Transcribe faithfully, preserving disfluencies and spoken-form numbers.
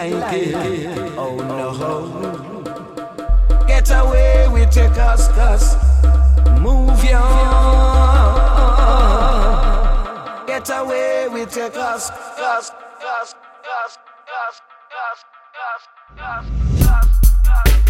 like it. Oh no. Get away with your cuss cuss. Move your. Get away with your cuss cuss cuss cuss cuss cuss cuss cuss cuss.